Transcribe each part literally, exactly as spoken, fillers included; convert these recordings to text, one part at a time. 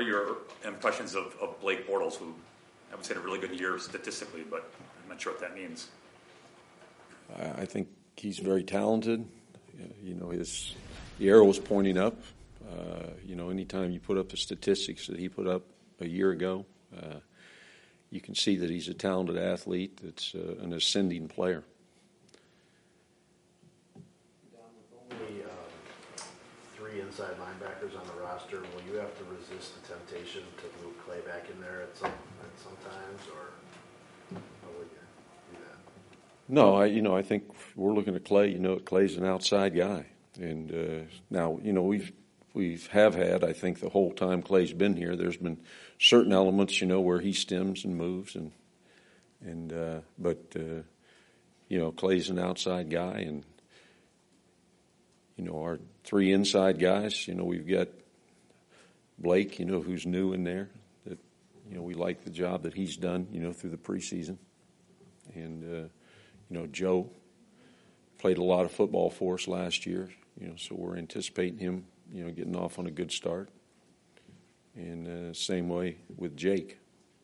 are your impressions of, of Blake Bortles, who I would say had a really good year statistically, but I'm not sure what that means. I think he's very talented. You know, his the arrow was pointing up. Uh, you know, anytime you put up the statistics that he put up a year ago, uh, you can see that he's a talented athlete that's uh, an ascending player. Don, with only uh, three inside linebackers on the roster, will you have to resist the temptation to move Clay back in there at some at some times, or how would you do that? No, I you know I think we're looking at Clay. You know, Clay's an outside guy, and uh, now you know we've we've have had I think the whole time Clay's been here. There's been certain elements, you know, where he stems and moves, and and uh, but uh, you know Clay's an outside guy, and you know our three inside guys. You know we've got Blake, you know, who's new in there. That you know we like the job that he's done, you know, through the preseason, and. Uh, You know, Joe played a lot of football for us last year, you know, so we're anticipating him, you know, getting off on a good start. And uh, same way with Jake.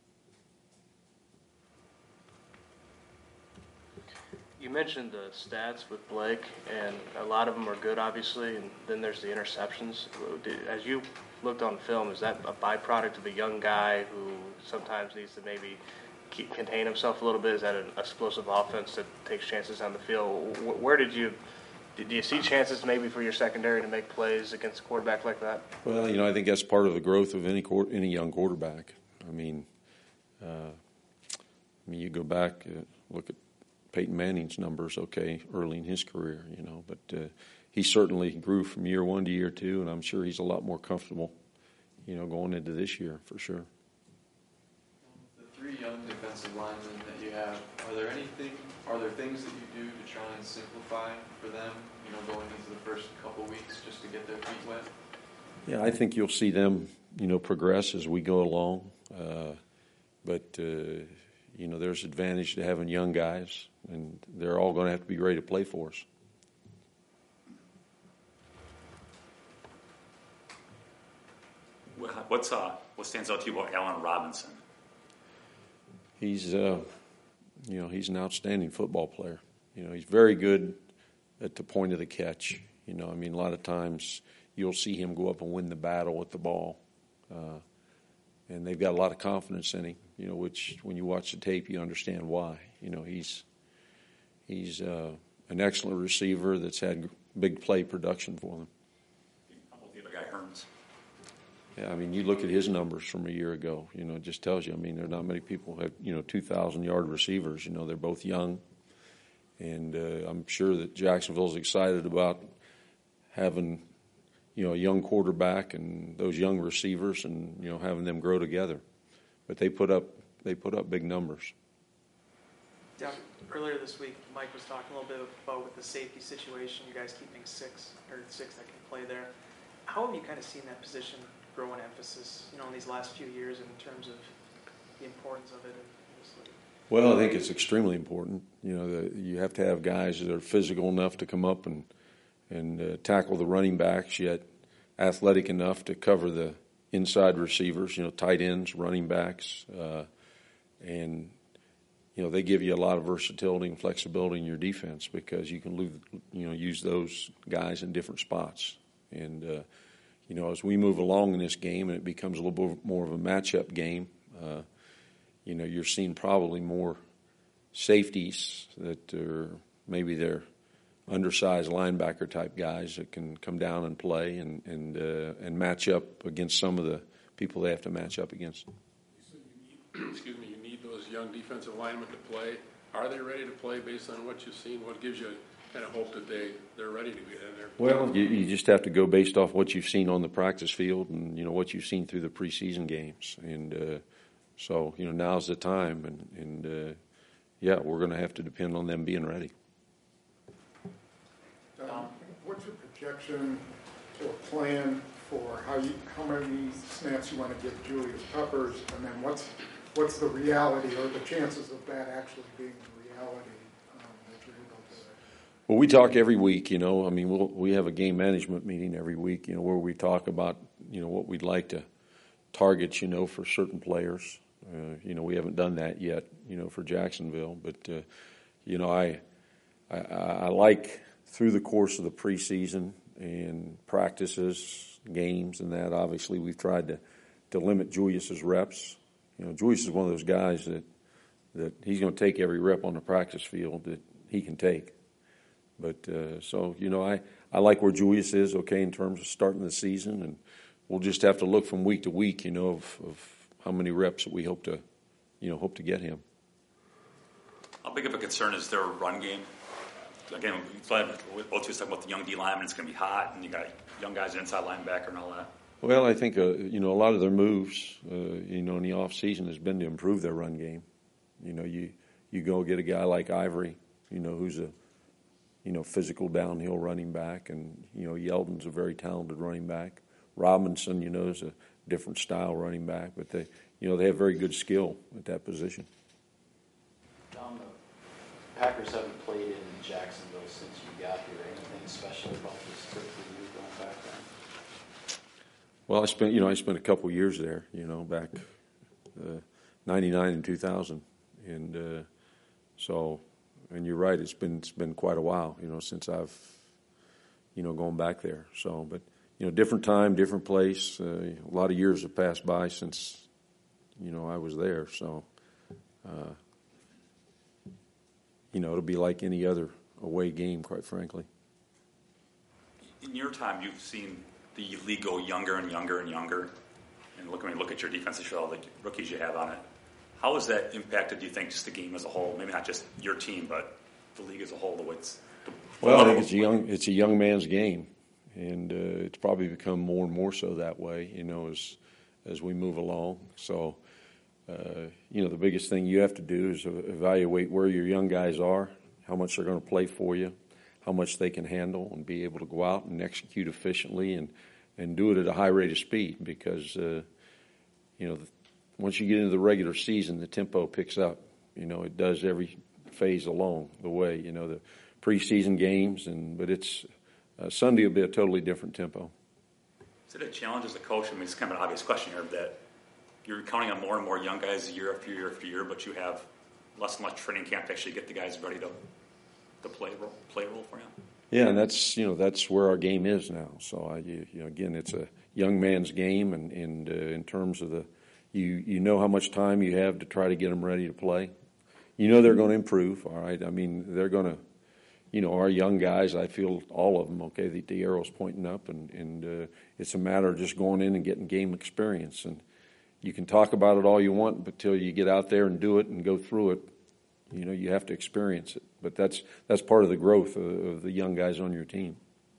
You mentioned the stats with Blake, and a lot of them are good, obviously, and then there's the interceptions. As you looked on film, is that a byproduct of a young guy who sometimes needs to maybe keep, contain himself a little bit? Is that an explosive offense that takes chances on the field? Where did you did you see chances maybe for your secondary to make plays against a quarterback like that? Well, you know, I think that's part of the growth of any any young quarterback. I mean, uh, I mean, you go back, uh, look at Peyton Manning's numbers, okay, early in his career, you know, but uh, he certainly grew from year one to year two, and I'm sure he's a lot more comfortable, you know, going into this year for sure. Three young defensive linemen that you have, are there anything, are there things that you do to try and simplify for them, you know, going into the first couple weeks just to get their feet wet? Yeah, I think you'll see them, you know, progress as we go along. Uh, but, uh, you know, there's advantage to having young guys, and they're all going to have to be ready to play for us. What's uh, what stands out to you about Allen Robinson? He's, uh, you know, he's an outstanding football player. You know, he's very good at the point of the catch. You know, I mean, a lot of times you'll see him go up and win the battle with the ball. Uh, and they've got a lot of confidence in him, you know, which when you watch the tape, you understand why. You know, he's he's uh, an excellent receiver that's had big play production for them. How about the other guy, Hearns? Yeah, I mean, you look at his numbers from a year ago, you know, it just tells you, I mean, there are not many people who have, you know, two thousand yard receivers. You know, they're both young. And uh, I'm sure that Jacksonville's excited about having, you know, a young quarterback and those young receivers and, you know, having them grow together. But they put up they put up big numbers. Yeah, earlier this week, Mike was talking a little bit about with the safety situation, you guys keeping six, or six that can play there. How have you kind of seen that position grow in emphasis, you know, in these last few years in terms of the importance of it in this league? Well, I think it's extremely important. You know, the, you have to have guys that are physical enough to come up and and uh, tackle the running backs, yet athletic enough to cover the inside receivers, you know, tight ends, running backs. Uh, and, you know, they give you a lot of versatility and flexibility in your defense because you can, lose, you know, use those guys in different spots. And, uh, you know, as we move along in this game and it becomes a little bit more of a matchup game, uh, you know, you're seeing probably more safeties that are maybe they're undersized linebacker type guys that can come down and play and and uh, and match up against some of the people they have to match up against. You said you need, excuse me, you need those young defensive linemen to play. Are they ready to play based on what you've seen? What gives you kind of hope that they, they're ready to get in there? Well, you, you just have to go based off what you've seen on the practice field and, you know, what you've seen through the preseason games. And uh, so, you know, now's the time. And, and uh, yeah, we're going to have to depend on them being ready. Um, what's your projection or plan for how you how many snaps you want to give Julius Peppers, and then what's what's the reality or the chances of that actually being the reality um, that you're able to? Well, we talk every week. You know, I mean, we'll, we have a game management meeting every week. You know, where we talk about you know what we'd like to targets, you know, for certain players. Uh, you know, we haven't done that yet, you know, for Jacksonville. But, uh, you know, I, I, I like through the course of the preseason and practices, games and that, obviously we've tried to, to limit Julius's reps. You know, Julius is one of those guys that, that he's going to take every rep on the practice field that he can take. But, uh, so, you know, I, I like where Julius is, okay, in terms of starting the season, and we'll just have to look from week to week, you know, of, of how many reps that we hope to, you know, hope to get him. How big of a concern is their run game? Again, both of us talking about the young D lineman. It's going to be hot, and you got young guys inside linebacker and all that. Well, I think uh, you know a lot of their moves, uh, you know, in the off season has been to improve their run game. You know, you you go get a guy like Ivory, you know, who's a you know physical downhill running back, and you know Yeldon's a very talented running back. Robinson, you know, is a different style running back, but they you know they have very good skill at that position. Tom, the Packers haven't played in Jacksonville since you got here. Anything special about this trip for you going back then? Well, I spent you know I spent a couple years there, you know, back uh, ninety-nine and two thousand, and uh, so and you're right, it's been it's been quite a while, you know, since I've you know gone back there. So, but you know, different time, different place. Uh, a lot of years have passed by since you know I was there. So, uh, you know, it'll be like any other away game, quite frankly. In your time, you've seen the league go younger and younger and younger. And look, I mean, look at your defensive show, all the rookies you have on it. How has that impacted, do you think, just the game as a whole? Maybe not just your team, but the league as a whole. The way it's the well, I think it's a young it's a young man's game, and uh, it's probably become more and more so that way. You know, as as we move along. So, uh, you know, the biggest thing you have to do is evaluate where your young guys are, how much they're going to play for you, how much they can handle, and be able to go out and execute efficiently and. and do it at a high rate of speed because, uh, you know, once you get into the regular season, the tempo picks up. You know, it does every phase along the way, you know, the preseason games, and but it's uh, Sunday will be a totally different tempo. Is it a challenge as a coach? I mean, it's kind of an obvious question here that you're counting on more and more young guys year after year after year, but you have less and less training camp to actually get the guys ready to, to play, role, play a role for you. Yeah, and that's you know that's where our game is now. So I, you, you know, again, it's a young man's game, and, and uh, in terms of the, you you know how much time you have to try to get them ready to play. You know they're going to improve. All right, I mean they're going to, you know, our young guys. I feel all of them. Okay, the, the arrow's pointing up, and and uh, it's a matter of just going in and getting game experience. And you can talk about it all you want, but till you get out there and do it and go through it, you know, you have to experience it. But that's that's part of the growth of, of the young guys on your team.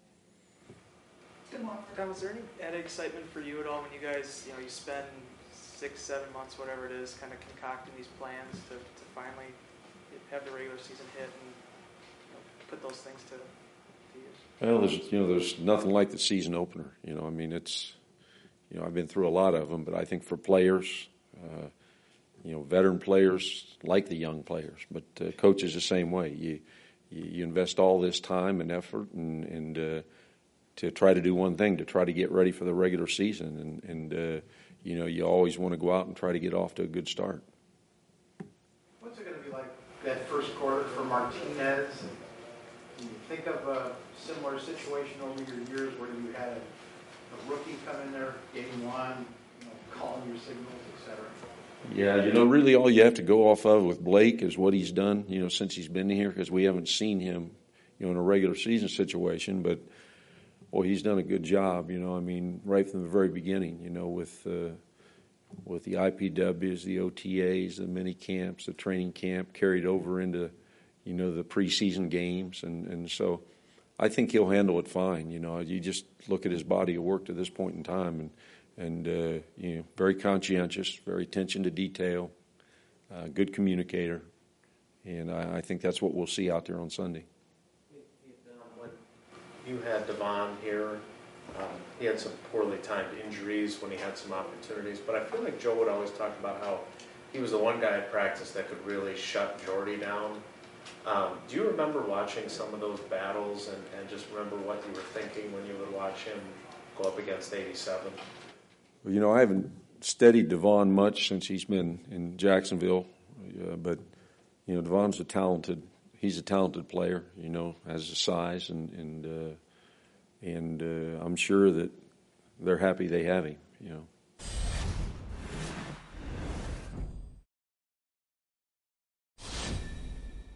Tom, was there any added excitement for you at all when you guys, you know, you spend six, seven months, whatever it is, kind of concocting these plans to, to finally have the regular season hit and you know, put those things to, to use? Well, there's you know there's nothing like the season opener. You know, I mean it's, you know, I've been through a lot of them, but I think for players. Uh, You know, veteran players like the young players, but uh, coaches the same way. You, you you invest all this time and effort and, and uh, to try to do one thing, to try to get ready for the regular season, and, and uh, you know, you always want to go out and try to get off to a good start. What's it going to be like that first quarter for Martinez? Can you think of a similar situation over your years where you had a, a rookie come in there, game one, you know, calling your signals, et cetera? Yeah, you know, really all you have to go off of with Blake is what he's done, you know, since he's been here, because we haven't seen him, you know, in a regular season situation. But, well, he's done a good job, you know, I mean, right from the very beginning, you know, with uh, with the I P Ws, the O T As, the mini camps, the training camp, carried over into, you know, the preseason games. And, and so I think he'll handle it fine, you know. You just look at his body of work to this point in time, and And, uh, you know, very conscientious, very attention to detail, uh, good communicator. And I, I think that's what we'll see out there on Sunday. When you had Devon here, um, he had some poorly timed injuries when he had some opportunities. But I feel like Joe would always talk about how he was the one guy at practice that could really shut Jordy down. Um, do you remember watching some of those battles and, and just remember what you were thinking when you would watch him go up against eighty-seven? Well, you know, I haven't studied Devon much since he's been in Jacksonville, uh, but you know Devon's a talented. He's a talented player. You know, has the size, and and uh, and uh, I'm sure that they're happy they have him. You know.